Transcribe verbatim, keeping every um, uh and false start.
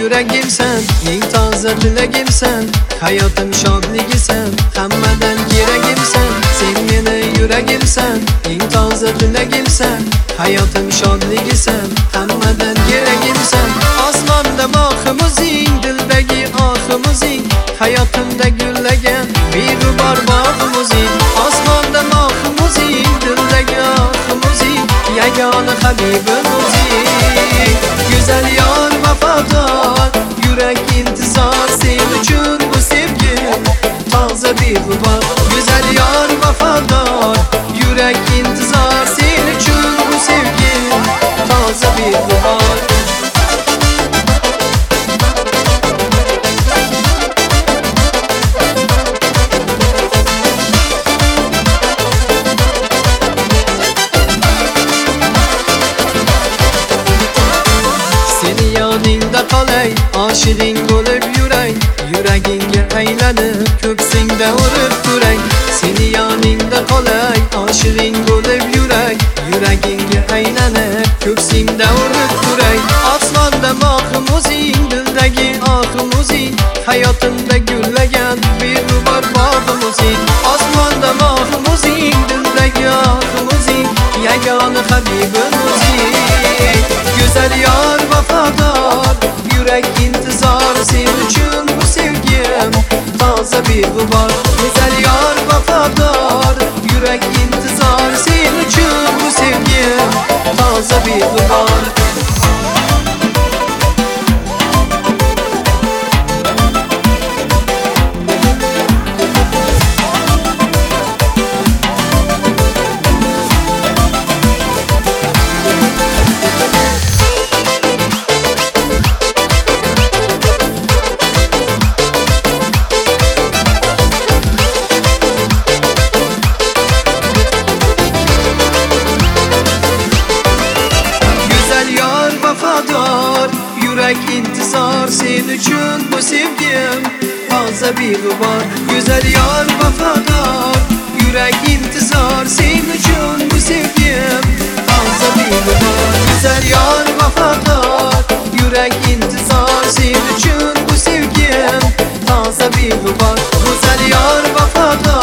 yuragimsan, eng toza tilagimsan, hayotim shodligisan, hammadan keragimsan. Sen meni yuragimsan, eng toza tilagimsan, hayotim shodligisan, hammadan keragimsan. Osmonda mohimizing, dildagi ohimizing, hayotimda gullagan beg'ubor bog'imizing. Osmonda mohimizing, dildagi ohimizing, yagona habibimizing. Güzel yor vafodor, yurak intizor, sen uchun bu sevgim toza beg'ubor. Güzel yor vafodor, yurak intizor, sen uchun bu sevgim toza beg'ubor. Qolay, oshiring bo'lib yuray, yuragingga aylanib ko'ksingda urib turay. Seni yoningda qolay, oshiring bo'lib yuray, yuragingga aylanib ko'ksingda urib turay. Osmonda mohimizing, dildagi ohimizing, hayotimda gullagan beg'ubor bog'imizing. Osmonda mohimizing, dildagi ohimizing, yagona habibimizing. Güzel yor vafodor, yurak intizor, sen uchun bu sevgim toza beg'ubor. Güzel yor vafodor, yurak intizor, sen uchun bu sevgim toza beg'ubor. Yurak intizor, sen uchun bu sevgim toza beg'ubor. Güzel yor vafodor, yurak intizor, sen uchun bu sevgim toza beg'ubor. Güzel yor vafodor, yurak intizor, sen uchun bu sevgim toza beg'ubor. Güzel yor vafodor.